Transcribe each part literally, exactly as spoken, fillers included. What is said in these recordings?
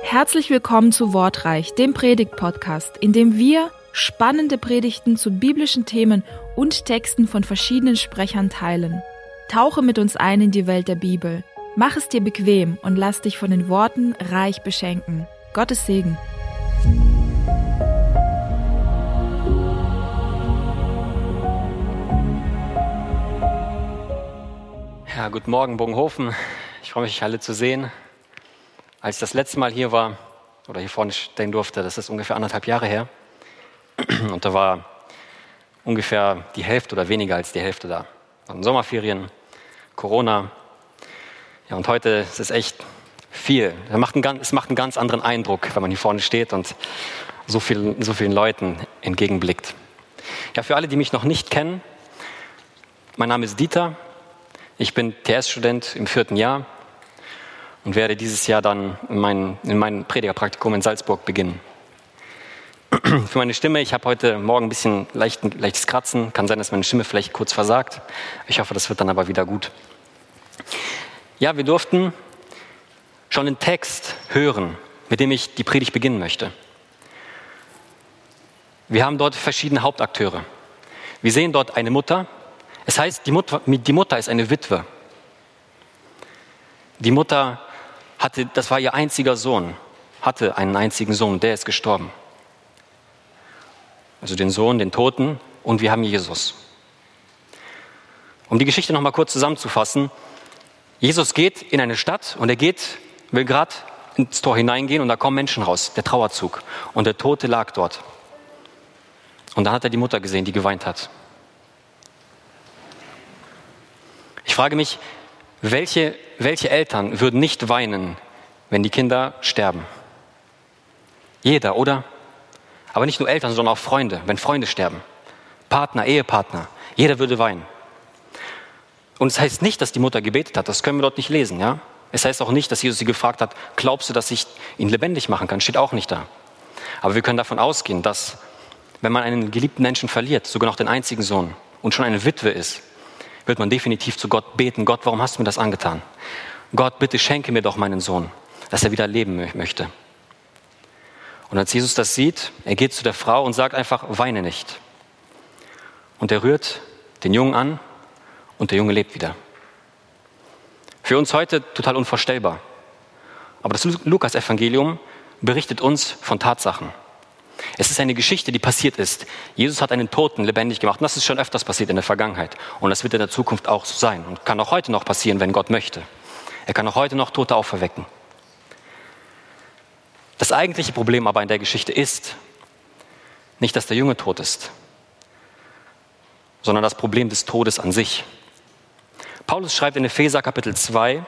Herzlich willkommen zu Wortreich, dem Predigt-Podcast, in dem wir spannende Predigten zu biblischen Themen und Texten von verschiedenen Sprechern teilen. Tauche mit uns ein in die Welt der Bibel. Mach es dir bequem und lass dich von den Worten reich beschenken. Gottes Segen. Ja, guten Morgen, Bogenhofen. Ich freue mich, euch alle zu sehen. Als ich das letzte Mal hier war, oder hier vorne stehen durfte, das ist ungefähr anderthalb Jahre her. Und da war ungefähr die Hälfte oder weniger als die Hälfte da. Und Sommerferien, Corona. Ja, und heute ist es echt viel. Es macht, einen, es macht einen ganz anderen Eindruck, wenn man hier vorne steht und so, viel, so vielen Leuten entgegenblickt. Ja, für alle, die mich noch nicht kennen, mein Name ist Dieter. Ich bin T S-Student im vierten Jahr und werde dieses Jahr dann in mein, in mein Predigerpraktikum in Salzburg beginnen. Für meine Stimme, ich habe heute Morgen ein bisschen leicht, leichtes Kratzen. Kann sein, dass meine Stimme vielleicht kurz versagt. Ich hoffe, das wird dann aber wieder gut. Ja, wir durften schon den Text hören, mit dem ich die Predigt beginnen möchte. Wir haben dort verschiedene Hauptakteure. Wir sehen dort eine Mutter. Es heißt, die Mutter, die Mutter ist eine Witwe. Die Mutter hatte, das war ihr einziger Sohn, hatte einen einzigen Sohn, der ist gestorben. Also den Sohn, den Toten, und wir haben Jesus. Um die Geschichte noch mal kurz zusammenzufassen: Jesus geht in eine Stadt und er geht, will gerade ins Tor hineingehen und da kommen Menschen raus, der Trauerzug. Und der Tote lag dort. Und dann hat er die Mutter gesehen, die geweint hat. Ich frage mich, welche, welche Eltern würden nicht weinen, wenn die Kinder sterben? Jeder, oder? Aber nicht nur Eltern, sondern auch Freunde, wenn Freunde sterben. Partner, Ehepartner, jeder würde weinen. Und es heißt nicht, dass die Mutter gebetet hat, das können wir dort nicht lesen. Ja? Es heißt auch nicht, dass Jesus sie gefragt hat, glaubst du, dass ich ihn lebendig machen kann? Steht auch nicht da. Aber wir können davon ausgehen, dass, wenn man einen geliebten Menschen verliert, sogar noch den einzigen Sohn, und schon eine Witwe ist, wird man definitiv zu Gott beten: Gott, warum hast du mir das angetan? Gott, bitte schenke mir doch meinen Sohn, dass er wieder leben möchte. Und als Jesus das sieht, er geht zu der Frau und sagt einfach: weine nicht. Und er rührt den Jungen an und der Junge lebt wieder. Für uns heute total unvorstellbar. Aber das Lukas-Evangelium berichtet uns von Tatsachen. Es ist eine Geschichte, die passiert ist. Jesus hat einen Toten lebendig gemacht. Und das ist schon öfters passiert in der Vergangenheit. Und das wird in der Zukunft auch so sein. Und kann auch heute noch passieren, wenn Gott möchte. Er kann auch heute noch Tote auferwecken. Das eigentliche Problem aber in der Geschichte ist nicht, dass der Junge tot ist, sondern das Problem des Todes an sich. Paulus schreibt in Epheser Kapitel zwei,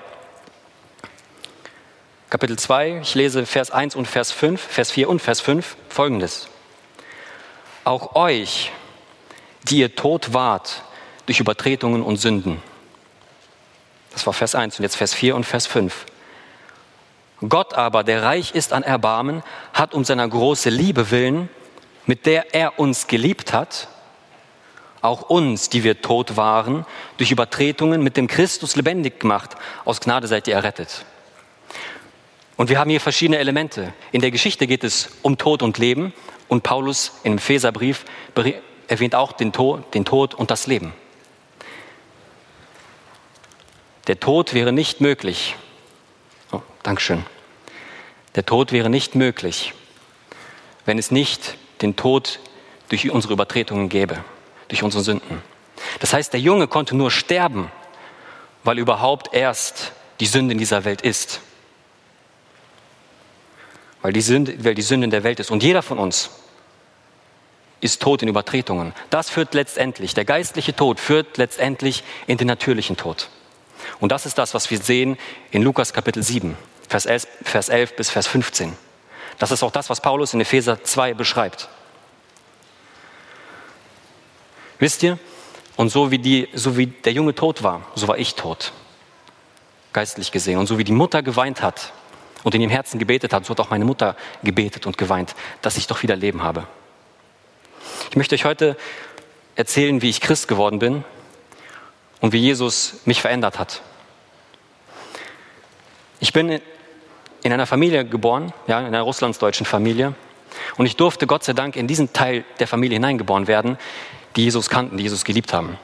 Kapitel zwei, ich lese Vers eins und Vers fünf, Vers vier und Vers fünf, Folgendes: Auch euch, die ihr tot wart durch Übertretungen und Sünden. Das war Vers eins und jetzt Vers vier und Vers fünf. Gott aber, der reich ist an Erbarmen, hat um seiner großen Liebe willen, mit der er uns geliebt hat, auch uns, die wir tot waren, durch Übertretungen mit dem Christus lebendig gemacht. Aus Gnade seid ihr errettet. Und wir haben hier verschiedene Elemente. In der Geschichte geht es um Tod und Leben. Und Paulus im Epheserbrief erwähnt auch den Tod, den Tod und das Leben. Der Tod wäre nicht möglich. Oh, Dankeschön. Der Tod wäre nicht möglich, wenn es nicht den Tod durch unsere Übertretungen gäbe, durch unsere Sünden. Das heißt, der Junge konnte nur sterben, weil überhaupt erst die Sünde in dieser Welt ist. Weil die Sünde, weil die Sünde in der Welt ist. Und jeder von uns ist tot in Übertretungen. Das führt letztendlich, der geistliche Tod führt letztendlich in den natürlichen Tod. Und das ist das, was wir sehen in Lukas Kapitel sieben, Vers elf, Vers elf bis Vers fünfzehn. Das ist auch das, was Paulus in Epheser zwei beschreibt. Wisst ihr, und so wie, die, so wie der Junge tot war, so war ich tot, geistlich gesehen. Und so wie die Mutter geweint hat und in ihrem Herzen gebetet hat, so hat auch meine Mutter gebetet und geweint, dass ich doch wieder Leben habe. Ich möchte euch heute erzählen, wie ich Christ geworden bin und wie Jesus mich verändert hat. Ich bin in einer Familie geboren, ja, in einer russlandsdeutschen Familie. Und ich durfte Gott sei Dank in diesen Teil der Familie hineingeboren werden, die Jesus kannten, die Jesus geliebt haben.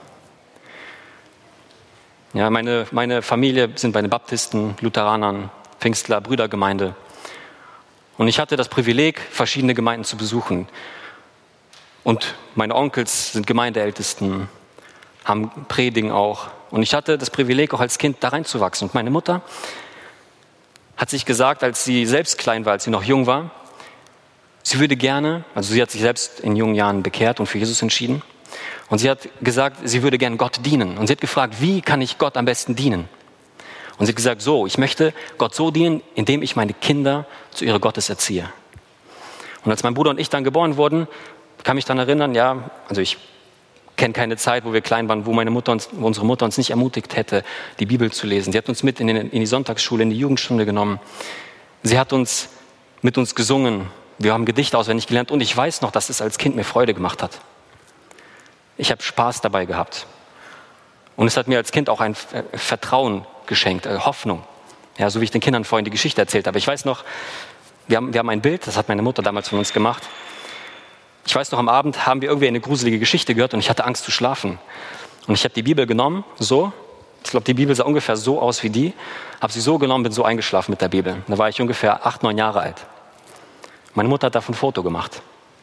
Ja, meine, meine Familie sind bei den Baptisten, Lutheranern, Pfingstler, Brüdergemeinde. Und ich hatte das Privileg, verschiedene Gemeinden zu besuchen. Und meine Onkels sind Gemeindeältesten, haben predigen auch. Und ich hatte das Privileg, auch als Kind da reinzuwachsen. Und meine Mutter hat sich gesagt, als sie selbst klein war, als sie noch jung war, sie würde gerne, also sie hat sich selbst in jungen Jahren bekehrt und für Jesus entschieden. Und sie hat gesagt, sie würde gerne Gott dienen. Und sie hat gefragt, wie kann ich Gott am besten dienen? Und sie hat gesagt, so, ich möchte Gott so dienen, indem ich meine Kinder zu ihrer Gottes erziehe. Und als mein Bruder und ich dann geboren wurden, kann mich daran erinnern, ja, also ich kenne keine Zeit, wo wir klein waren, wo meine Mutter uns, wo unsere Mutter uns nicht ermutigt hätte, die Bibel zu lesen. Sie hat uns mit in, den, in die Sonntagsschule, in die Jugendstunde genommen. Sie hat uns mit uns gesungen. Wir haben Gedichte auswendig gelernt. Und ich weiß noch, dass es als Kind mir Freude gemacht hat. Ich habe Spaß dabei gehabt. Und es hat mir als Kind auch ein Vertrauen geschenkt, Hoffnung. Ja, so wie ich den Kindern vorhin die Geschichte erzählt habe. Ich weiß noch, wir haben, wir haben ein Bild, das hat meine Mutter damals von uns gemacht. Ich weiß noch, am Abend haben wir irgendwie eine gruselige Geschichte gehört und ich hatte Angst zu schlafen. Und ich habe die Bibel genommen, so. Ich glaube, die Bibel sah ungefähr so aus wie die. Habe sie so genommen, bin so eingeschlafen mit der Bibel. Da war ich ungefähr acht, neun Jahre alt. Meine Mutter hat davon ein Foto gemacht.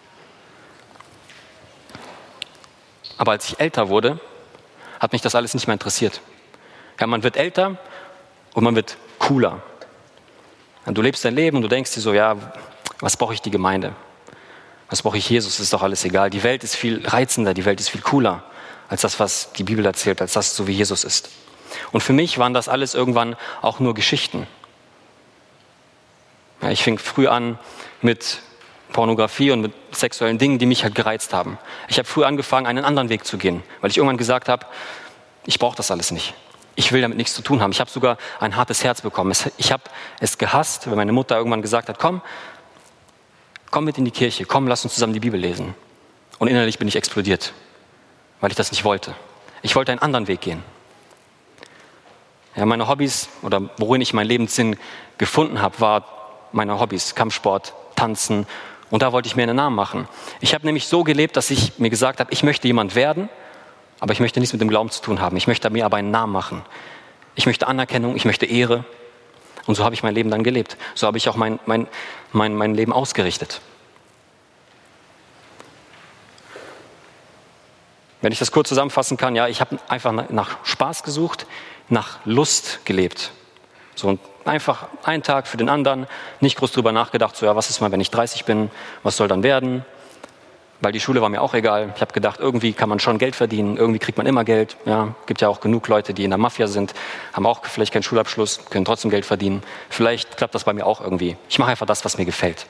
Aber als ich älter wurde, hat mich das alles nicht mehr interessiert. Ja, man wird älter und man wird cooler. Du lebst dein Leben und du denkst dir so, ja, was brauche ich die Gemeinde? Was brauche ich Jesus? Ist doch alles egal. Die Welt ist viel reizender, die Welt ist viel cooler als das, was die Bibel erzählt, als das, so wie Jesus ist. Und für mich waren das alles irgendwann auch nur Geschichten. Ja, ich fing früh an mit Pornografie und mit sexuellen Dingen, die mich halt gereizt haben. Ich habe früh angefangen, einen anderen Weg zu gehen, weil ich irgendwann gesagt habe, ich brauche das alles nicht. Ich will damit nichts zu tun haben. Ich habe sogar ein hartes Herz bekommen. Ich habe es gehasst, wenn meine Mutter irgendwann gesagt hat, komm, komm mit in die Kirche, komm, lass uns zusammen die Bibel lesen. Und innerlich bin ich explodiert, weil ich das nicht wollte. Ich wollte einen anderen Weg gehen. Ja, meine Hobbys oder worin ich meinen Lebenssinn gefunden habe, war meine Hobbys, Kampfsport, Tanzen. Und da wollte ich mir einen Namen machen. Ich habe nämlich so gelebt, dass ich mir gesagt habe, ich möchte jemand werden, aber ich möchte nichts mit dem Glauben zu tun haben. Ich möchte mir aber einen Namen machen. Ich möchte Anerkennung, ich möchte Ehre. Und so habe ich mein Leben dann gelebt. So habe ich auch mein, mein, mein, mein Leben ausgerichtet. Wenn ich das kurz zusammenfassen kann, ja, ich habe einfach nach Spaß gesucht, nach Lust gelebt. So, und einfach einen Tag für den anderen, nicht groß drüber nachgedacht, so ja, was ist mal, wenn ich dreißig bin, was soll dann werden? Weil die Schule war mir auch egal. Ich habe gedacht, irgendwie kann man schon Geld verdienen, irgendwie kriegt man immer Geld. Ja, gibt ja auch genug Leute, die in der Mafia sind, haben auch vielleicht keinen Schulabschluss, können trotzdem Geld verdienen. Vielleicht klappt das bei mir auch irgendwie. Ich mache einfach das, was mir gefällt.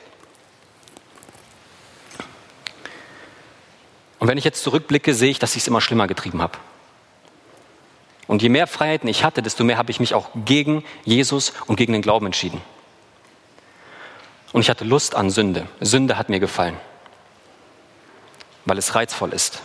Und wenn ich jetzt zurückblicke, sehe ich, dass ich es immer schlimmer getrieben habe. Und je mehr Freiheiten ich hatte, desto mehr habe ich mich auch gegen Jesus und gegen den Glauben entschieden. Und ich hatte Lust an Sünde. Sünde hat mir gefallen, weil es reizvoll ist.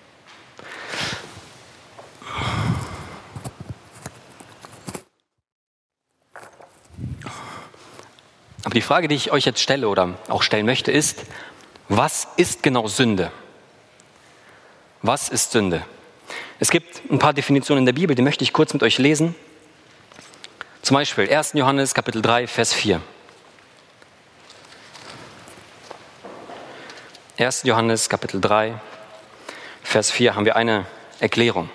Aber die Frage, die ich euch jetzt stelle oder auch stellen möchte, ist, was ist genau Sünde? Was ist Sünde? Es gibt ein paar Definitionen in der Bibel, die möchte ich kurz mit euch lesen. Zum Beispiel erster Johannes Kapitel drei, Vers vier. erster Johannes Kapitel drei, Vers vier haben wir eine Erklärung.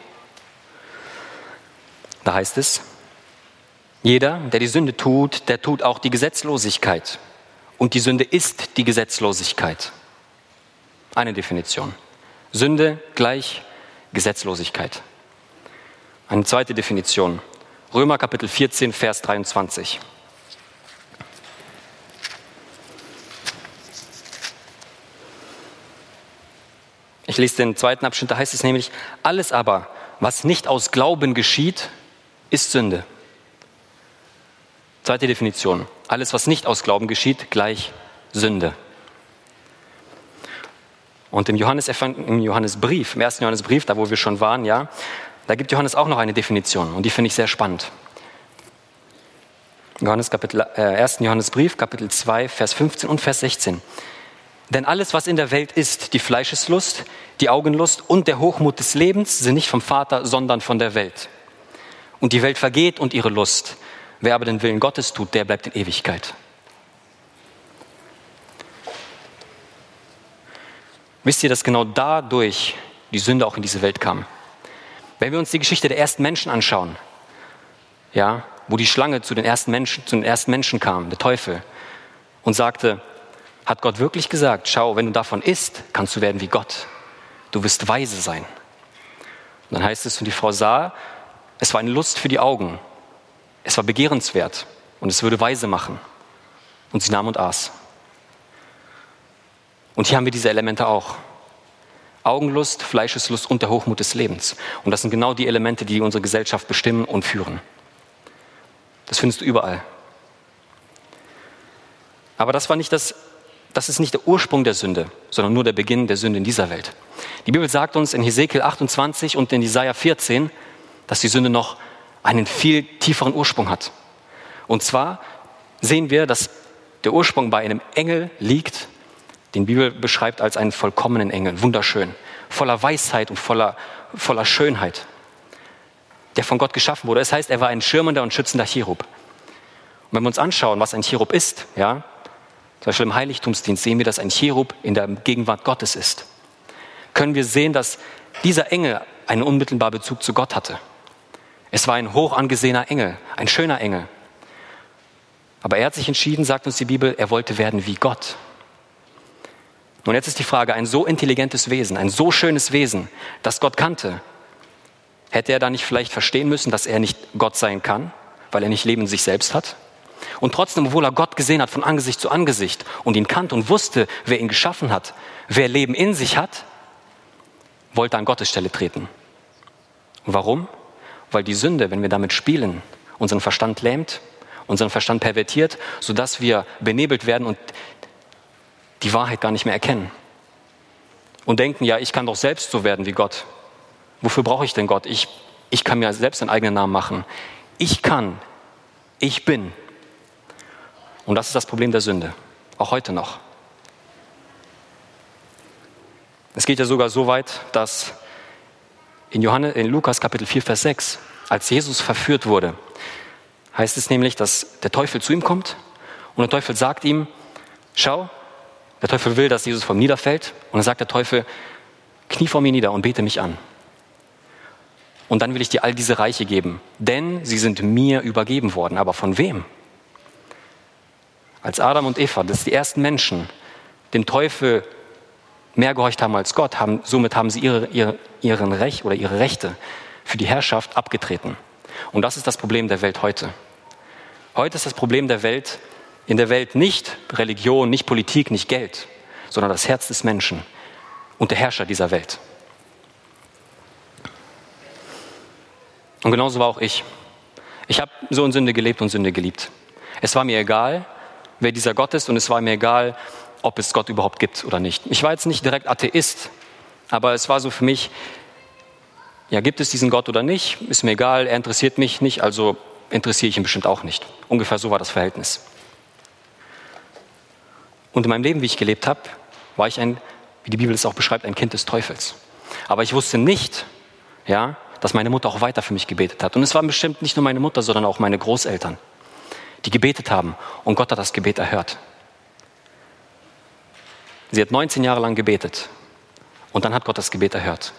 Da heißt es, jeder, der die Sünde tut, der tut auch die Gesetzlosigkeit. Und die Sünde ist die Gesetzlosigkeit. Eine Definition. Sünde gleich Gesetzlosigkeit. Eine zweite Definition. Römer Kapitel vierzehn, Vers dreiundzwanzig. Ich lese den zweiten Abschnitt, da heißt es nämlich, alles aber, was nicht aus Glauben geschieht, ist Sünde. Zweite Definition. Alles, was nicht aus Glauben geschieht, gleich Sünde. Und im, Johannes, im Johannesbrief, im ersten Johannesbrief, da wo wir schon waren, ja, da gibt Johannes auch noch eine Definition und die finde ich sehr spannend. Johannes Kapitel, äh, ersten Johannesbrief, Kapitel zwei, Vers fünfzehn und Vers sechzehn. Denn alles, was in der Welt ist, die Fleischeslust, die Augenlust und der Hochmut des Lebens, sind nicht vom Vater, sondern von der Welt. Und die Welt vergeht und ihre Lust. Wer aber den Willen Gottes tut, der bleibt in Ewigkeit. Wisst ihr, dass genau dadurch die Sünde auch in diese Welt kam? Wenn wir uns die Geschichte der ersten Menschen anschauen, ja, wo die Schlange zu den ersten Menschen, zu den ersten Menschen kam, der Teufel, und sagte, hat Gott wirklich gesagt, schau, wenn du davon isst, kannst du werden wie Gott. Du wirst weise sein. Und dann heißt es, und die Frau sah, es war eine Lust für die Augen. Es war begehrenswert und es würde weise machen. Und sie nahm und aß. Und hier haben wir diese Elemente auch. Augenlust, Fleischeslust und der Hochmut des Lebens. Und das sind genau die Elemente, die unsere Gesellschaft bestimmen und führen. Das findest du überall. Aber das war nicht das, das ist nicht der Ursprung der Sünde, sondern nur der Beginn der Sünde in dieser Welt. Die Bibel sagt uns in Hesekiel achtundzwanzig und in Jesaja vierzehn, dass die Sünde noch einen viel tieferen Ursprung hat. Und zwar sehen wir, dass der Ursprung bei einem Engel liegt, den die Bibel beschreibt als einen vollkommenen Engel, wunderschön, voller Weisheit und voller, voller Schönheit, der von Gott geschaffen wurde. Das heißt, er war ein schirmender und schützender Cherub. Und wenn wir uns anschauen, was ein Cherub ist, ja, zum Beispiel im Heiligtumsdienst sehen wir, dass ein Cherub in der Gegenwart Gottes ist. Können wir sehen, dass dieser Engel einen unmittelbaren Bezug zu Gott hatte. Es war ein hoch angesehener Engel, ein schöner Engel. Aber er hat sich entschieden, sagt uns die Bibel, er wollte werden wie Gott. Und jetzt ist die Frage, ein so intelligentes Wesen, ein so schönes Wesen, das Gott kannte, hätte er da nicht vielleicht verstehen müssen, dass er nicht Gott sein kann, weil er nicht Leben in sich selbst hat? Und trotzdem, obwohl er Gott gesehen hat von Angesicht zu Angesicht und ihn kannte und wusste, wer ihn geschaffen hat, wer Leben in sich hat, wollte er an Gottes Stelle treten. Und warum? Weil die Sünde, wenn wir damit spielen, unseren Verstand lähmt, unseren Verstand pervertiert, sodass wir benebelt werden und die Wahrheit gar nicht mehr erkennen. Und denken, ja, ich kann doch selbst so werden wie Gott. Wofür brauche ich denn Gott? Ich, ich kann mir selbst einen eigenen Namen machen. Ich kann, ich bin. Und das ist das Problem der Sünde, auch heute noch. Es geht ja sogar so weit, dass in, Johannes, in Lukas Kapitel vier, Vers sechs, als Jesus verführt wurde, heißt es nämlich, dass der Teufel zu ihm kommt und der Teufel sagt ihm, schau, der Teufel will, dass Jesus vor ihm niederfällt und dann sagt der Teufel, knie vor mir nieder und bete mich an. Und dann will ich dir all diese Reiche geben, denn sie sind mir übergeben worden. Aber von wem? Als Adam und Eva, das sind die ersten Menschen, dem Teufel mehr gehorcht haben als Gott, haben, somit haben sie ihre, ihre, ihren Recht oder ihre Rechte für die Herrschaft abgetreten. Und das ist das Problem der Welt heute. Heute ist das Problem der Welt, in der Welt nicht Religion, nicht Politik, nicht Geld, sondern das Herz des Menschen und der Herrscher dieser Welt. Und genauso war auch ich. Ich habe so in Sünde gelebt und Sünde geliebt. Es war mir egal, wer dieser Gott ist und es war mir egal, ob es Gott überhaupt gibt oder nicht. Ich war jetzt nicht direkt Atheist, aber es war so für mich, ja, gibt es diesen Gott oder nicht? Ist mir egal, er interessiert mich nicht, also interessiere ich ihn bestimmt auch nicht. Ungefähr so war das Verhältnis. Und in meinem Leben, wie ich gelebt habe, war ich ein, wie die Bibel es auch beschreibt, ein Kind des Teufels. Aber ich wusste nicht, ja, dass meine Mutter auch weiter für mich gebetet hat. Und es waren bestimmt nicht nur meine Mutter, sondern auch meine Großeltern, die gebetet haben. Und Gott hat das Gebet erhört. Sie hat neunzehn Jahre lang gebetet. Und dann hat Gott das Gebet erhört.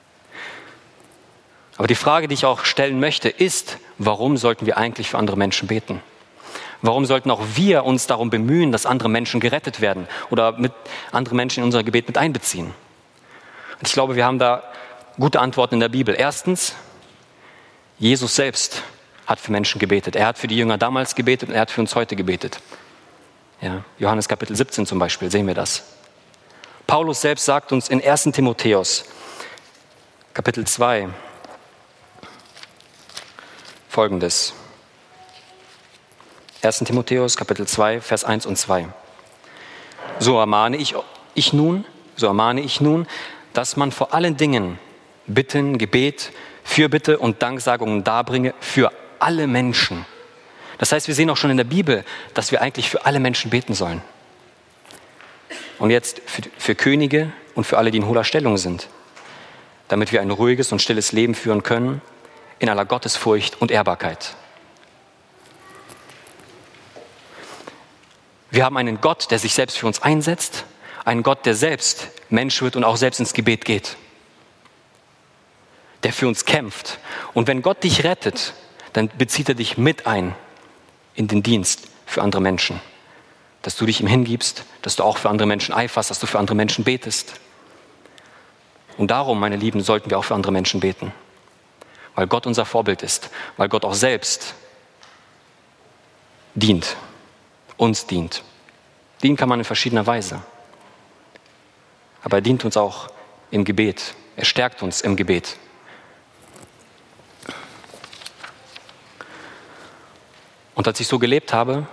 Aber die Frage, die ich auch stellen möchte, ist, warum sollten wir eigentlich für andere Menschen beten? Warum sollten auch wir uns darum bemühen, dass andere Menschen gerettet werden oder mit andere Menschen in unser Gebet mit einbeziehen? Und ich glaube, wir haben da gute Antworten in der Bibel. Erstens, Jesus selbst hat für Menschen gebetet. Er hat für die Jünger damals gebetet und er hat für uns heute gebetet. Ja, Johannes Kapitel siebzehn zum Beispiel, sehen wir das. Paulus selbst sagt uns in ersten Timotheus, Kapitel zwei, Folgendes. ersten Timotheus, Kapitel zwei, Vers eins und zwei. So ermahne ich, ich nun, so ermahne ich nun, dass man vor allen Dingen Bitten, Gebet, Fürbitte und Danksagungen darbringe für alle Menschen. Das heißt, wir sehen auch schon in der Bibel, dass wir eigentlich für alle Menschen beten sollen. Und jetzt für, für Könige und für alle, die in hoher Stellung sind, damit wir ein ruhiges und stilles Leben führen können, in aller Gottesfurcht und Ehrbarkeit. Wir haben einen Gott, der sich selbst für uns einsetzt, einen Gott, der selbst Mensch wird und auch selbst ins Gebet geht, der für uns kämpft. Und wenn Gott dich rettet, dann bezieht er dich mit ein in den Dienst für andere Menschen. Dass du dich ihm hingibst, dass du auch für andere Menschen eiferst, dass du für andere Menschen betest. Und darum, meine Lieben, sollten wir auch für andere Menschen beten. Weil Gott unser Vorbild ist, weil Gott auch selbst dient, uns dient. Dienen kann man in verschiedener Weise. Aber er dient uns auch im Gebet. Er stärkt uns im Gebet. Und als ich so gelebt habe,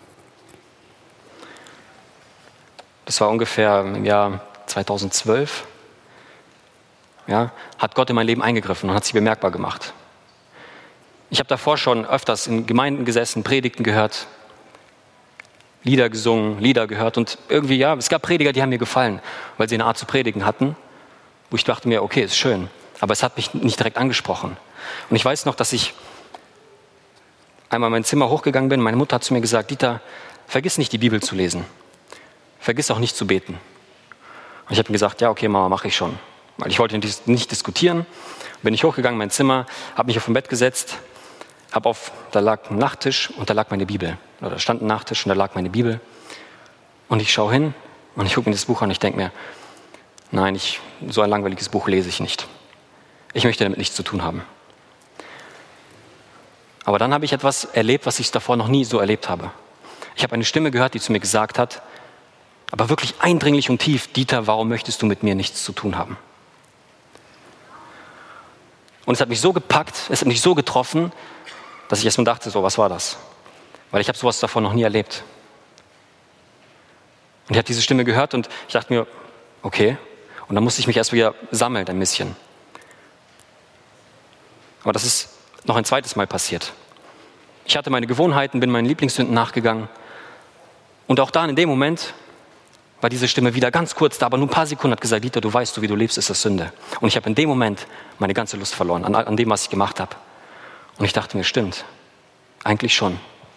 das war ungefähr im Jahr zweitausendzwölf, ja, hat Gott in mein Leben eingegriffen und hat sich bemerkbar gemacht. Ich habe davor schon öfters in Gemeinden gesessen, Predigten gehört, Lieder gesungen, Lieder gehört und irgendwie, ja, es gab Prediger, die haben mir gefallen, weil sie eine Art zu predigen hatten, wo ich dachte mir, okay, ist schön, aber es hat mich nicht direkt angesprochen. Und ich weiß noch, dass ich einmal in mein Zimmer hochgegangen bin, meine Mutter hat zu mir gesagt, Dieter, vergiss nicht die Bibel zu lesen, vergiss auch nicht zu beten. Und ich habe mir gesagt, ja, okay, Mama, mache ich schon. Weil ich wollte nicht diskutieren, bin ich hochgegangen in mein Zimmer, habe mich auf dem Bett gesetzt, habe auf, da lag ein Nachttisch und da lag meine Bibel. Oder da stand ein Nachttisch und da lag meine Bibel. Und ich schaue hin und ich gucke mir das Buch an und ich denke mir, nein, ich, so ein langweiliges Buch lese ich nicht. Ich möchte damit nichts zu tun haben. Aber dann habe ich etwas erlebt, was ich davor noch nie so erlebt habe. Ich habe eine Stimme gehört, die zu mir gesagt hat, aber wirklich eindringlich und tief, Dieter, warum möchtest du mit mir nichts zu tun haben? Und es hat mich so gepackt, es hat mich so getroffen, dass ich erstmal dachte, so, was war das? Weil ich habe sowas davor noch nie erlebt. Und ich habe diese Stimme gehört und ich dachte mir, okay. Und dann musste ich mich erst wieder sammeln, ein bisschen. Aber das ist noch ein zweites Mal passiert. Ich hatte meine Gewohnheiten, bin meinen Lieblingssünden nachgegangen. Und auch da in dem Moment war diese Stimme wieder ganz kurz da, aber nur ein paar Sekunden hat gesagt, Dieter, du weißt, du, wie du lebst, ist das Sünde. Und ich habe in dem Moment meine ganze Lust verloren an, an dem, was ich gemacht habe. Und ich dachte mir, stimmt, eigentlich schon.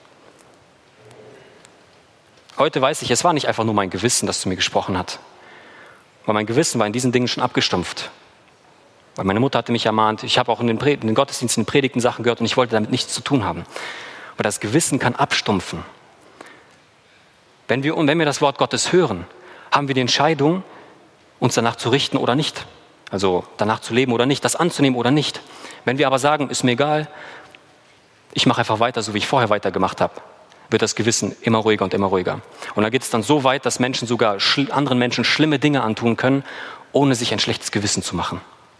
Heute weiß ich, es war nicht einfach nur mein Gewissen, das zu mir gesprochen hat. Weil mein Gewissen war in diesen Dingen schon abgestumpft. Weil meine Mutter hatte mich ermahnt, ich habe auch in den, Pred- in den Gottesdiensten, in den Predigten Sachen gehört und ich wollte damit nichts zu tun haben. Aber das Gewissen kann abstumpfen. Wenn wir, wenn wir das Wort Gottes hören, haben wir die Entscheidung, uns danach zu richten oder nicht. Also danach zu leben oder nicht, das anzunehmen oder nicht. Wenn wir aber sagen, ist mir egal, ich mache einfach weiter, so wie ich vorher weitergemacht habe, wird das Gewissen immer ruhiger und immer ruhiger. Und da geht es dann so weit, dass Menschen sogar schl- anderen Menschen schlimme Dinge antun können, ohne sich ein schlechtes Gewissen zu machen.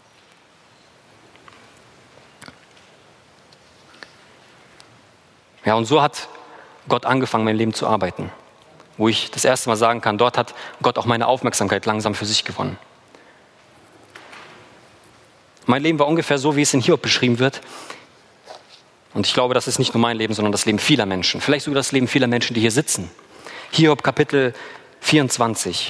Ja, und so hat Gott angefangen, mein Leben zu arbeiten. Wo ich das erste Mal sagen kann, dort hat Gott auch meine Aufmerksamkeit langsam für sich gewonnen. Mein Leben war ungefähr so, wie es in Hiob beschrieben wird. Und ich glaube, das ist nicht nur mein Leben, sondern das Leben vieler Menschen. Vielleicht sogar das Leben vieler Menschen, die hier sitzen. Hiob Kapitel vierundzwanzig.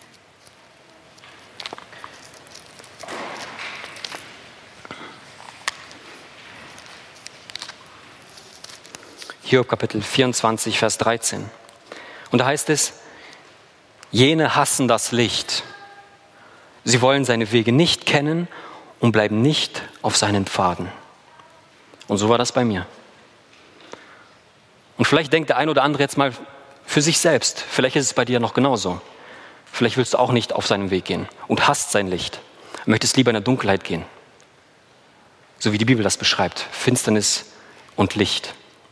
Hiob Kapitel vierundzwanzig, Vers dreizehn. Und da heißt es, jene hassen das Licht. Sie wollen seine Wege nicht kennen und bleiben nicht auf seinen Pfaden. Und so war das bei mir. Und vielleicht denkt der ein oder andere jetzt mal für sich selbst. Vielleicht ist es bei dir noch genauso. Vielleicht willst du auch nicht auf seinem Weg gehen und hasst sein Licht. Du möchtest lieber in der Dunkelheit gehen. So wie die Bibel das beschreibt. Finsternis und Licht.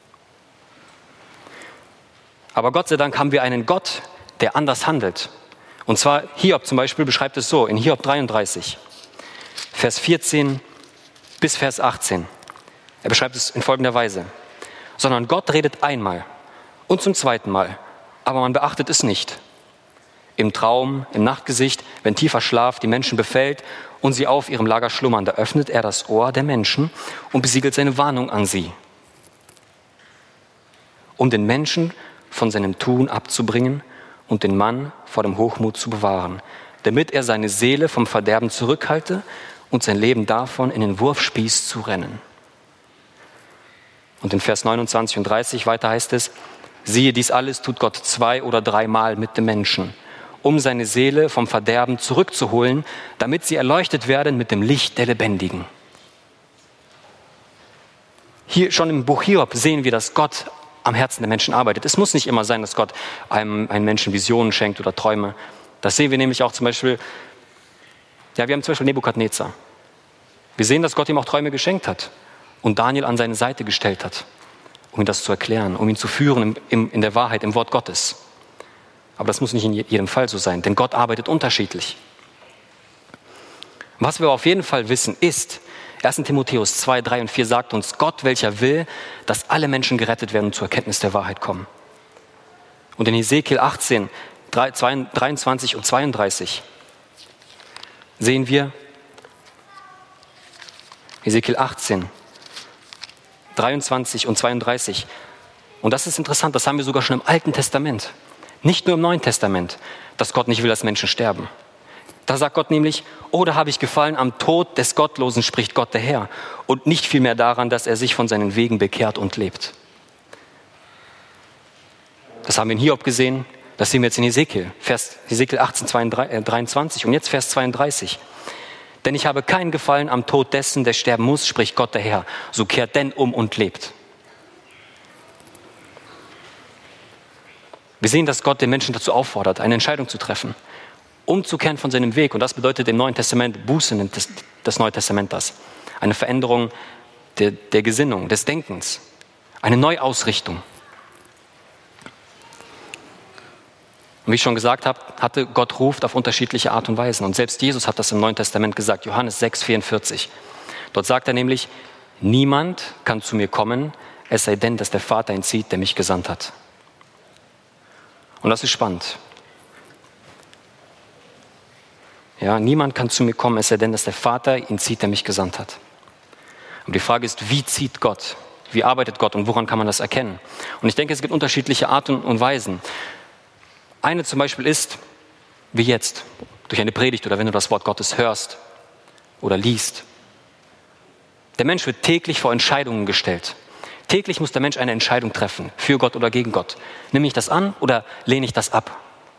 Aber Gott sei Dank haben wir einen Gott, der anders handelt. Und zwar Hiob zum Beispiel beschreibt es so, in Hiob dreiunddreißig, Vers vierzehn bis Vers achtzehn. Er beschreibt es in folgender Weise. Sondern Gott redet einmal und zum zweiten Mal, aber man beachtet es nicht. Im Traum, im Nachtgesicht, wenn tiefer Schlaf die Menschen befällt und sie auf ihrem Lager schlummern, da öffnet er das Ohr der Menschen und besiegelt seine Warnung an sie. um den Menschen von seinem Tun abzubringen und den Mann vor dem Hochmut zu bewahren, damit er seine Seele vom Verderben zurückhalte und sein Leben davon in den Wurfspieß zu rennen. Und in Vers neunundzwanzig und dreißig weiter heißt es, siehe, dies alles tut Gott zwei oder dreimal mit dem Menschen, um seine Seele vom Verderben zurückzuholen, damit sie erleuchtet werden mit dem Licht der Lebendigen. Hier schon im Buch Hiob sehen wir, dass Gott am Herzen der Menschen arbeitet. Es muss nicht immer sein, dass Gott einem, einem Menschen Visionen schenkt oder Träume. Das sehen wir nämlich auch zum Beispiel, ja, wir haben zum Beispiel Nebukadnezar. Wir sehen, dass Gott ihm auch Träume geschenkt hat und Daniel an seine Seite gestellt hat, um ihm das zu erklären, um ihn zu führen im, im, in der Wahrheit, im Wort Gottes. Aber das muss nicht in jedem Fall so sein, denn Gott arbeitet unterschiedlich. Was wir auf jeden Fall wissen ist, erster Timotheus zwei, drei und vier sagt uns, Gott, welcher will, dass alle Menschen gerettet werden und zur Erkenntnis der Wahrheit kommen. Und in Hesekiel achtzehn, dreiundzwanzig und zweiunddreißig sehen wir, Hesekiel achtzehn, dreiundzwanzig und zweiunddreißig. Und das ist interessant, das haben wir sogar schon im Alten Testament. Nicht nur im Neuen Testament, dass Gott nicht will, dass Menschen sterben. Da sagt Gott nämlich, oh, da habe ich gefallen am Tod des Gottlosen, spricht Gott der Herr, und nicht vielmehr daran, dass er sich von seinen Wegen bekehrt und lebt. Das haben wir in Hiob gesehen, das sehen wir jetzt in Hesekiel, Vers Hesekiel achtzehn, dreiundzwanzig und jetzt Vers zweiunddreißig. Denn ich habe keinen Gefallen am Tod dessen, der sterben muss, spricht Gott der Herr, so kehrt denn um und lebt. Wir sehen, dass Gott den Menschen dazu auffordert, eine Entscheidung zu treffen, umzukehren von seinem Weg. Und das bedeutet im Neuen Testament, Buße nennt das, das Neue Testament das. Eine Veränderung der, der Gesinnung, des Denkens, eine Neuausrichtung. Und wie ich schon gesagt habe, hatte Gott ruft auf unterschiedliche Art und Weisen. Und selbst Jesus hat das im Neuen Testament gesagt, Johannes sechs, vierundvierzig. Dort sagt er nämlich, niemand kann zu mir kommen, es sei denn, dass der Vater ihn zieht, der mich gesandt hat. Und das ist spannend. Ja, niemand kann zu mir kommen, es sei denn, dass der Vater ihn zieht, der mich gesandt hat. Aber die Frage ist, wie zieht Gott? Wie arbeitet Gott und woran kann man das erkennen? Und ich denke, es gibt unterschiedliche Arten und Weisen. Eine zum Beispiel ist, wie jetzt, durch eine Predigt oder wenn du das Wort Gottes hörst oder liest. Der Mensch wird täglich vor Entscheidungen gestellt. Täglich muss der Mensch eine Entscheidung treffen, für Gott oder gegen Gott. Nehme ich das an oder lehne ich das ab?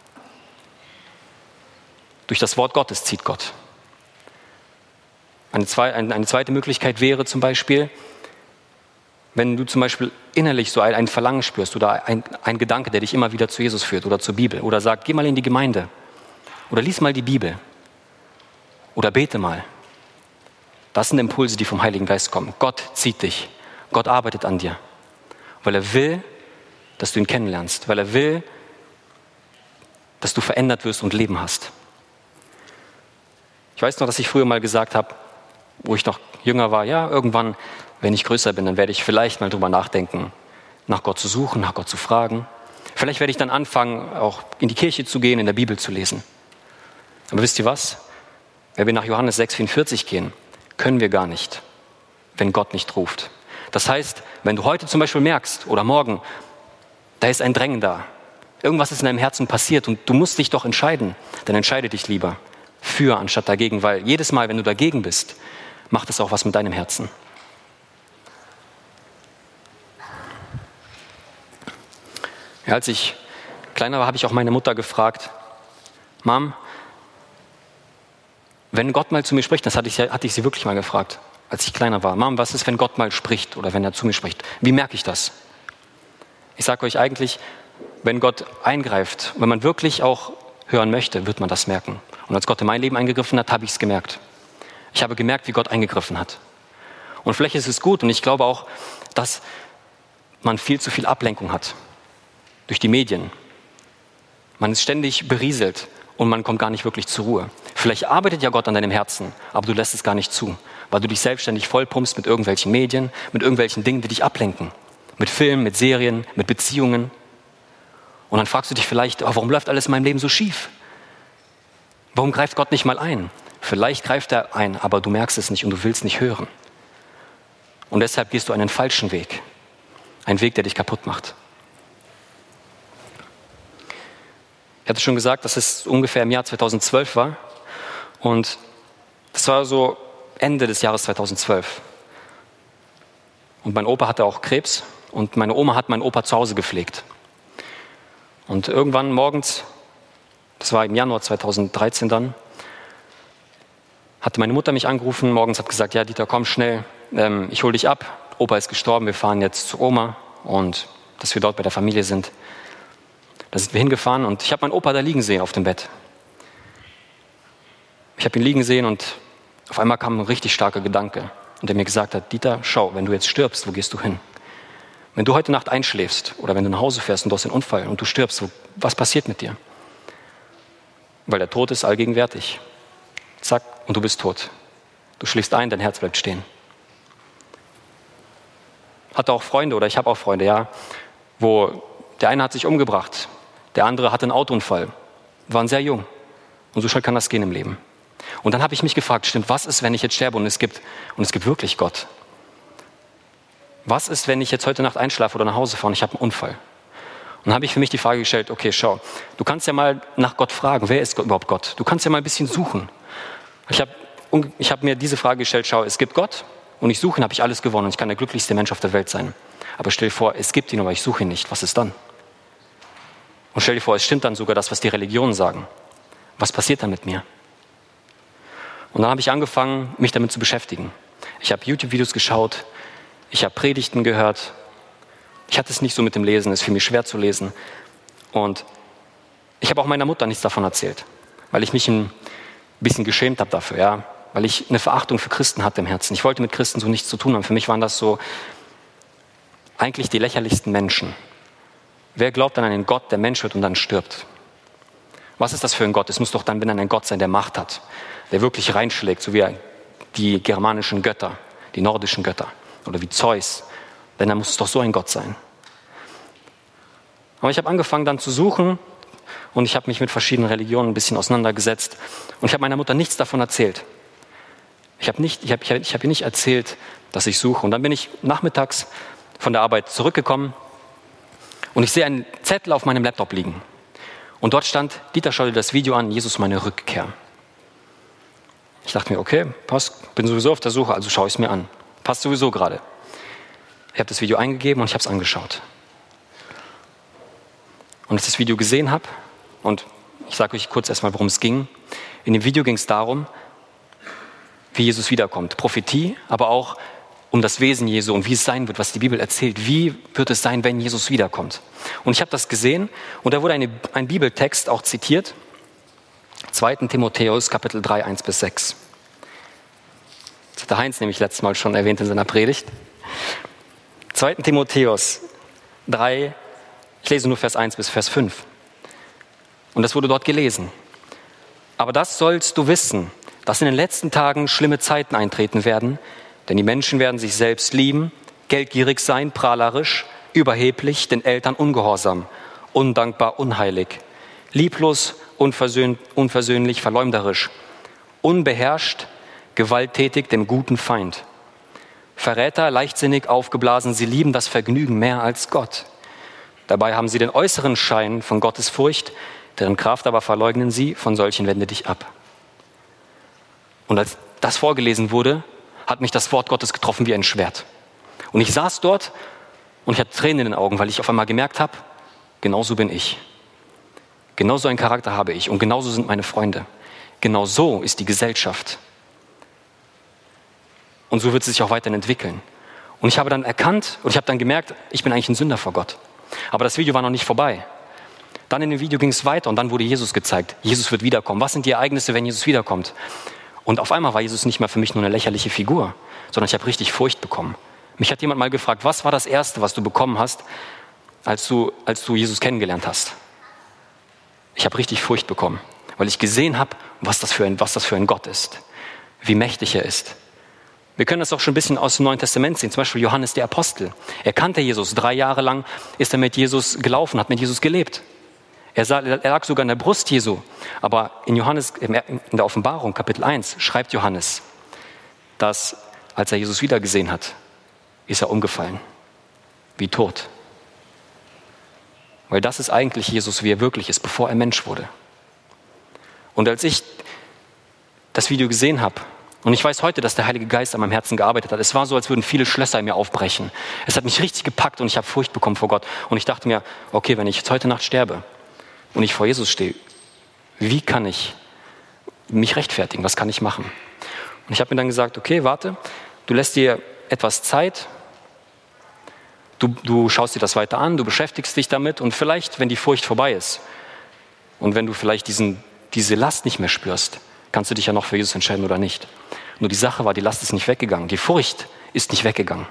Durch das Wort Gottes zieht Gott. Eine, zwei, eine zweite Möglichkeit wäre zum Beispiel, wenn du zum Beispiel innerlich so ein, ein Verlangen spürst oder ein, ein Gedanke, der dich immer wieder zu Jesus führt oder zur Bibel oder sagt, geh mal in die Gemeinde oder lies mal die Bibel oder bete mal. Das sind Impulse, die vom Heiligen Geist kommen. Gott zieht dich. Gott arbeitet an dir, weil er will, dass du ihn kennenlernst, weil er will, dass du verändert wirst und Leben hast. Ich weiß noch, dass ich früher mal gesagt habe, wo ich noch jünger war, ja, irgendwann, wenn ich größer bin, dann werde ich vielleicht mal drüber nachdenken, nach Gott zu suchen, nach Gott zu fragen. Vielleicht werde ich dann anfangen, auch in die Kirche zu gehen, in der Bibel zu lesen. Aber wisst ihr was? Wenn wir nach Johannes sechs, vierundvierzig gehen, können wir gar nicht, wenn Gott nicht ruft. Das heißt, wenn du heute zum Beispiel merkst oder morgen, da ist ein Drängen da, irgendwas ist in deinem Herzen passiert und du musst dich doch entscheiden, dann entscheide dich lieber für anstatt dagegen, weil jedes Mal, wenn du dagegen bist, macht es auch was mit deinem Herzen. Ja, als ich kleiner war, habe ich auch meine Mutter gefragt, Mom, wenn Gott mal zu mir spricht, das hatte ich, hatte ich sie wirklich mal gefragt, als ich kleiner war. Mom, was ist, wenn Gott mal spricht oder wenn er zu mir spricht? Wie merke ich das? Ich sage euch eigentlich, wenn Gott eingreift, wenn man wirklich auch hören möchte, wird man das merken. Und als Gott in mein Leben eingegriffen hat, habe ich es gemerkt. Ich habe gemerkt, wie Gott eingegriffen hat. Und vielleicht ist es gut und ich glaube auch, dass man viel zu viel Ablenkung hat durch die Medien. Man ist ständig berieselt und man kommt gar nicht wirklich zur Ruhe. Vielleicht arbeitet ja Gott an deinem Herzen, aber du lässt es gar nicht zu, weil du dich selbstständig vollpumpst mit irgendwelchen Medien, mit irgendwelchen Dingen, die dich ablenken. Mit Filmen, mit Serien, mit Beziehungen. Und dann fragst du dich vielleicht, oh, warum läuft alles in meinem Leben so schief? Warum greift Gott nicht mal ein? Vielleicht greift er ein, aber du merkst es nicht und du willst nicht hören. Und deshalb gehst du einen falschen Weg. Einen Weg, der dich kaputt macht. Ich hatte schon gesagt, dass es ungefähr im Jahr zweitausendzwölf war. Und das war so Ende des Jahres zweitausendzwölf. Und mein Opa hatte auch Krebs und meine Oma hat meinen Opa zu Hause gepflegt. Und irgendwann morgens, das war im Januar zweitausenddreizehn dann, hatte meine Mutter mich angerufen, morgens hat gesagt, ja Dieter, komm schnell, ähm, ich hole dich ab. Opa ist gestorben, wir fahren jetzt zu Oma und dass wir dort bei der Familie sind. Da sind wir hingefahren und ich habe meinen Opa da liegen sehen auf dem Bett. Ich habe ihn liegen sehen und auf einmal kam ein richtig starker Gedanke. Und der mir gesagt hat, Dieter, schau, wenn du jetzt stirbst, wo gehst du hin? Wenn du heute Nacht einschläfst oder wenn du nach Hause fährst und du hast einen Unfall und du stirbst, wo, was passiert mit dir? Weil der Tod ist allgegenwärtig. Zack, und du bist tot. Du schläfst ein, dein Herz bleibt stehen. Hatte auch Freunde oder ich habe auch Freunde, ja, wo der eine hat sich umgebracht, der andere hatte einen Autounfall, waren sehr jung. Und so schnell kann das gehen im Leben. Und dann habe ich mich gefragt, stimmt, was ist, wenn ich jetzt sterbe und es gibt, und es gibt wirklich Gott? Was ist, wenn ich jetzt heute Nacht einschlafe oder nach Hause fahre und ich habe einen Unfall? Und dann habe ich für mich die Frage gestellt, okay, schau, du kannst ja mal nach Gott fragen, wer ist überhaupt Gott? Du kannst ja mal ein bisschen suchen. Ich habe ich hab mir diese Frage gestellt, schau, es gibt Gott und ich suche ihn, habe ich alles gewonnen und ich kann der glücklichste Mensch auf der Welt sein. Aber stell dir vor, es gibt ihn, aber ich suche ihn nicht. Was ist dann? Und stell dir vor, es stimmt dann sogar das, was die Religionen sagen. Was passiert dann mit mir? Und dann habe ich angefangen, mich damit zu beschäftigen. Ich habe YouTube-Videos geschaut, ich habe Predigten gehört. Ich hatte es nicht so mit dem Lesen, es fiel mir schwer zu lesen. Und ich habe auch meiner Mutter nichts davon erzählt, weil ich mich ein bisschen geschämt habe dafür, ja, weil ich eine Verachtung für Christen hatte im Herzen. Ich wollte mit Christen so nichts zu tun haben. Für mich waren das so eigentlich die lächerlichsten Menschen. Wer glaubt an einen Gott, der Mensch wird und dann stirbt? Was ist das für ein Gott? Es muss doch dann, wenn dann ein Gott sein, der Macht hat, der wirklich reinschlägt, so wie die germanischen Götter, die nordischen Götter oder wie Zeus. Denn dann muss es doch so ein Gott sein. Aber ich habe angefangen dann zu suchen und ich habe mich mit verschiedenen Religionen ein bisschen auseinandergesetzt und ich habe meiner Mutter nichts davon erzählt. Ich habe nicht, ich habe, ich habe, ich habe ihr nicht erzählt, dass ich suche. Und dann bin ich nachmittags von der Arbeit zurückgekommen und ich sehe einen Zettel auf meinem Laptop liegen. Und dort stand, Dieter, schau dir das Video an, Jesus meine Rückkehr. Ich dachte mir, okay, passt, bin sowieso auf der Suche, also schaue ich es mir an. Passt sowieso gerade. Ich habe das Video eingegeben und ich habe es angeschaut. Und als ich das Video gesehen habe, und ich sage euch kurz erstmal, worum es ging. In dem Video ging es darum, wie Jesus wiederkommt. Prophetie, aber auch um das Wesen Jesu und wie es sein wird, was die Bibel erzählt. Wie wird es sein, wenn Jesus wiederkommt? Und ich habe das gesehen und da wurde eine, ein Bibeltext auch zitiert. zweiter Timotheus, Kapitel drei, eins bis sechs. Das hat der Heinz nämlich letztes Mal schon erwähnt in seiner Predigt. zweiter Timotheus drei, ich lese nur Vers eins bis Vers fünf. Und das wurde dort gelesen. Aber das sollst du wissen, dass in den letzten Tagen schlimme Zeiten eintreten werden, denn die Menschen werden sich selbst lieben, geldgierig sein, prahlerisch, überheblich, den Eltern ungehorsam, undankbar, unheilig, lieblos, unversöhn, unversöhnlich, verleumderisch, unbeherrscht, gewalttätig, dem guten Feind. Verräter, leichtsinnig, aufgeblasen, sie lieben das Vergnügen mehr als Gott. Dabei haben sie den äußeren Schein von Gottes Furcht, deren Kraft aber verleugnen sie, von solchen wende dich ab. Und als das vorgelesen wurde, hat mich das Wort Gottes getroffen wie ein Schwert. Und ich saß dort und ich hatte Tränen in den Augen, weil ich auf einmal gemerkt habe, genauso bin ich. Genauso einen Charakter habe ich und genauso sind meine Freunde. Genau so ist die Gesellschaft. Und so wird sie sich auch weiterhin entwickeln. Und ich habe dann erkannt und ich habe dann gemerkt, ich bin eigentlich ein Sünder vor Gott. Aber das Video war noch nicht vorbei. Dann in dem Video ging es weiter und dann wurde Jesus gezeigt. Jesus wird wiederkommen. Was sind die Ereignisse, wenn Jesus wiederkommt? Und auf einmal war Jesus nicht mehr für mich nur eine lächerliche Figur, sondern ich habe richtig Furcht bekommen. Mich hat jemand mal gefragt, was war das Erste, was du bekommen hast, als du, als du Jesus kennengelernt hast? Ich habe richtig Furcht bekommen, weil ich gesehen habe, was das für ein, was das für ein Gott ist, wie mächtig er ist. Wir können das auch schon ein bisschen aus dem Neuen Testament sehen, zum Beispiel Johannes der Apostel. Er kannte Jesus, drei Jahre lang ist er mit Jesus gelaufen, hat mit Jesus gelebt. Er, sah, er lag sogar in der Brust Jesu. Aber in Johannes, in der Offenbarung, Kapitel eins, schreibt Johannes, dass als er Jesus wiedergesehen hat, ist er umgefallen, wie tot. Weil das ist eigentlich Jesus, wie er wirklich ist, bevor er Mensch wurde. Und als ich das Video gesehen habe, und ich weiß heute, dass der Heilige Geist an meinem Herzen gearbeitet hat, es war so, als würden viele Schlösser in mir aufbrechen. Es hat mich richtig gepackt und ich habe Furcht bekommen vor Gott. Und ich dachte mir, okay, wenn ich jetzt heute Nacht sterbe und ich vor Jesus stehe, wie kann ich mich rechtfertigen? Was kann ich machen? Und ich habe mir dann gesagt, okay, warte, du lässt dir etwas Zeit, du, du schaust dir das weiter an, du beschäftigst dich damit und vielleicht, wenn die Furcht vorbei ist und wenn du vielleicht diesen, diese Last nicht mehr spürst, kannst du dich ja noch für Jesus entscheiden oder nicht. Nur die Sache war, die Last ist nicht weggegangen, die Furcht ist nicht weggegangen.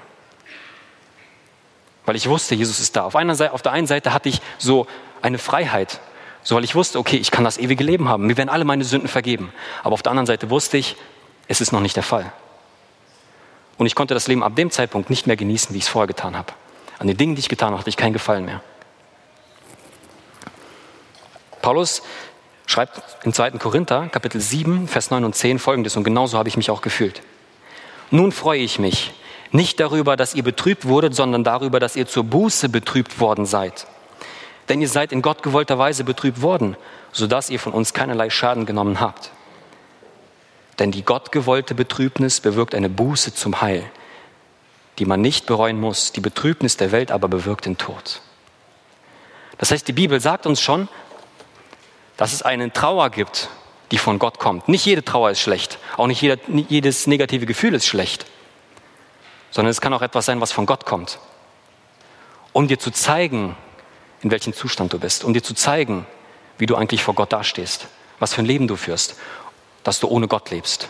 Weil ich wusste, Jesus ist da. Auf, einer Seite, auf der einen Seite hatte ich so eine Freiheit, so weil ich wusste, okay, ich kann das ewige Leben haben, mir werden alle meine Sünden vergeben. Aber auf der anderen Seite wusste ich, es ist noch nicht der Fall. Und ich konnte das Leben ab dem Zeitpunkt nicht mehr genießen, wie ich es vorher getan habe. An den Dingen, die ich getan habe, hatte ich keinen Gefallen mehr. Paulus schreibt in zweiten Korinther, Kapitel sieben, Vers neun und zehn folgendes, und genauso habe ich mich auch gefühlt. Nun freue ich mich, nicht darüber, dass ihr betrübt wurdet, sondern darüber, dass ihr zur Buße betrübt worden seid. Denn ihr seid in Gott gewollter Weise betrübt worden, sodass ihr von uns keinerlei Schaden genommen habt. Denn die gottgewollte Betrübnis bewirkt eine Buße zum Heil, die man nicht bereuen muss. Die Betrübnis der Welt aber bewirkt den Tod. Das heißt, die Bibel sagt uns schon, dass es eine Trauer gibt, die von Gott kommt. Nicht jede Trauer ist schlecht, auch nicht, jeder, nicht jedes negative Gefühl ist schlecht, sondern es kann auch etwas sein, was von Gott kommt. Um dir zu zeigen, in welchem Zustand du bist, um dir zu zeigen, wie du eigentlich vor Gott dastehst, was für ein Leben du führst, dass du ohne Gott lebst.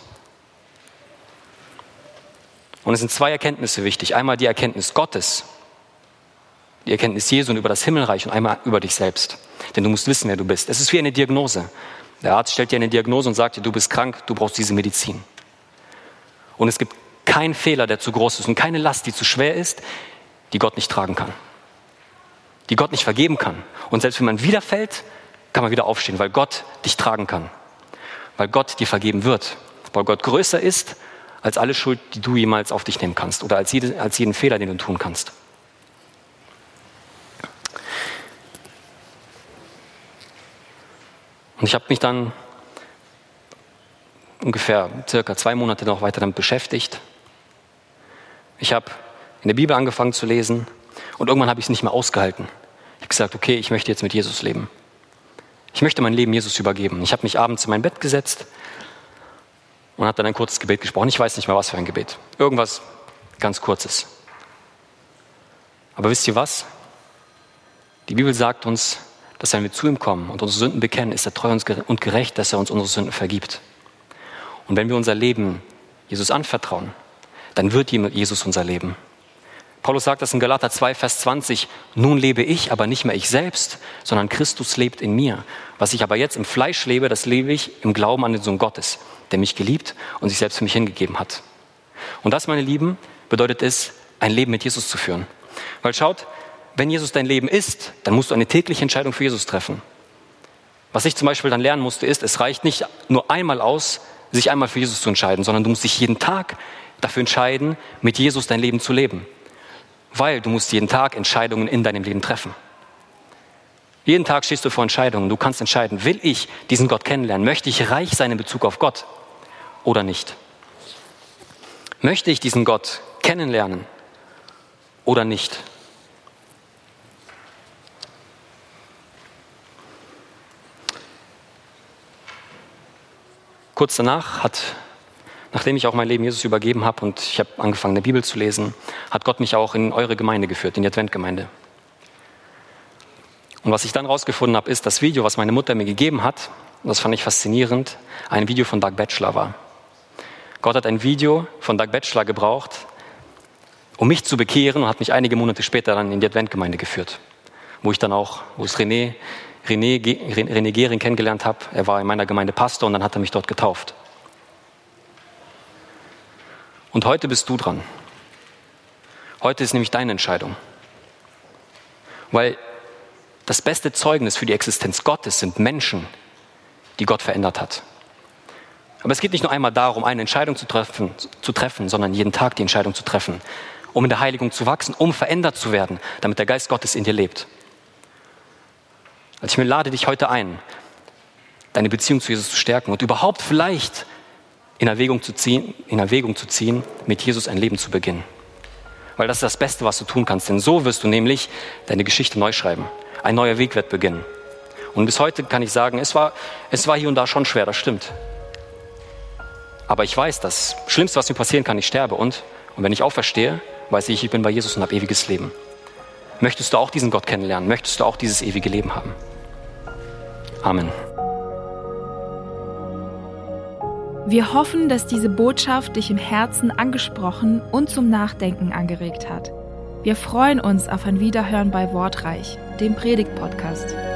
Und es sind zwei Erkenntnisse wichtig. Einmal die Erkenntnis Gottes, die Erkenntnis Jesu und über das Himmelreich und einmal über dich selbst. Denn du musst wissen, wer du bist. Es ist wie eine Diagnose. Der Arzt stellt dir eine Diagnose und sagt dir, du bist krank, du brauchst diese Medizin. Und es gibt keinen Fehler, der zu groß ist und keine Last, die zu schwer ist, die Gott nicht tragen kann. Die Gott nicht vergeben kann. Und selbst wenn man wieder fällt, kann man wieder aufstehen, weil Gott dich tragen kann. Weil Gott dir vergeben wird. Weil Gott größer ist als alle Schuld, die du jemals auf dich nehmen kannst. Oder als, jede, als jeden Fehler, den du tun kannst. Und ich habe mich dann ungefähr circa zwei Monate noch weiter damit beschäftigt. Ich habe in der Bibel angefangen zu lesen und irgendwann habe ich es nicht mehr ausgehalten. Ich habe gesagt, okay, ich möchte jetzt mit Jesus leben. Ich möchte mein Leben Jesus übergeben. Ich habe mich abends in mein Bett gesetzt und habe dann ein kurzes Gebet gesprochen. Ich weiß nicht mehr, was für ein Gebet. Irgendwas ganz Kurzes. Aber wisst ihr was? Die Bibel sagt uns, dass wenn wir zu ihm kommen und unsere Sünden bekennen, ist er treu und gerecht, dass er uns unsere Sünden vergibt. Und wenn wir unser Leben Jesus anvertrauen, dann wird Jesus unser Leben. Paulus sagt das in Galater zwei, Vers zwanzig, nun lebe ich, aber nicht mehr ich selbst, sondern Christus lebt in mir. Was ich aber jetzt im Fleisch lebe, das lebe ich im Glauben an den Sohn Gottes, der mich geliebt und sich selbst für mich hingegeben hat. Und das, meine Lieben, bedeutet es, ein Leben mit Jesus zu führen. Weil schaut, wenn Jesus dein Leben ist, dann musst du eine tägliche Entscheidung für Jesus treffen. Was ich zum Beispiel dann lernen musste, ist, es reicht nicht nur einmal aus, sich einmal für Jesus zu entscheiden, sondern du musst dich jeden Tag dafür entscheiden, mit Jesus dein Leben zu leben. Weil du musst jeden Tag Entscheidungen in deinem Leben treffen. Jeden Tag stehst du vor Entscheidungen. Du kannst entscheiden, will ich diesen Gott kennenlernen? Möchte ich reich sein in Bezug auf Gott oder nicht? Möchte ich diesen Gott kennenlernen oder nicht? Kurz danach hat, nachdem ich auch mein Leben Jesus übergeben habe und ich habe angefangen, in der Bibel zu lesen, hat Gott mich auch in eure Gemeinde geführt, in die Adventgemeinde. Und was ich dann rausgefunden habe, ist, das Video, was meine Mutter mir gegeben hat, und das fand ich faszinierend, ein Video von Doug Batchelor war. Gott hat ein Video von Doug Batchelor gebraucht, um mich zu bekehren und hat mich einige Monate später dann in die Adventgemeinde geführt, wo ich dann auch, wo es René René, René Gehring kennengelernt habe. Er war in meiner Gemeinde Pastor und dann hat er mich dort getauft. Und heute bist du dran. Heute ist nämlich deine Entscheidung. Weil das beste Zeugnis für die Existenz Gottes sind Menschen, die Gott verändert hat. Aber es geht nicht nur einmal darum, eine Entscheidung zu treffen, zu treffen, sondern jeden Tag die Entscheidung zu treffen, um in der Heiligung zu wachsen, um verändert zu werden, damit der Geist Gottes in dir lebt. Also ich lade dich heute ein, deine Beziehung zu Jesus zu stärken und überhaupt vielleicht in Erwägung zu ziehen, in Erwägung zu ziehen, mit Jesus ein Leben zu beginnen. Weil das ist das Beste, was du tun kannst. Denn so wirst du nämlich deine Geschichte neu schreiben. Ein neuer Weg wird beginnen. Und bis heute kann ich sagen, es war, es war hier und da schon schwer, das stimmt. Aber ich weiß, das Schlimmste, was mir passieren kann, ich sterbe. Und, und wenn ich auferstehe, weiß ich, ich bin bei Jesus und habe ewiges Leben. Möchtest du auch diesen Gott kennenlernen? Möchtest du auch dieses ewige Leben haben? Amen. Wir hoffen, dass diese Botschaft dich im Herzen angesprochen und zum Nachdenken angeregt hat. Wir freuen uns auf ein Wiederhören bei Wortreich, dem Predigt-Podcast.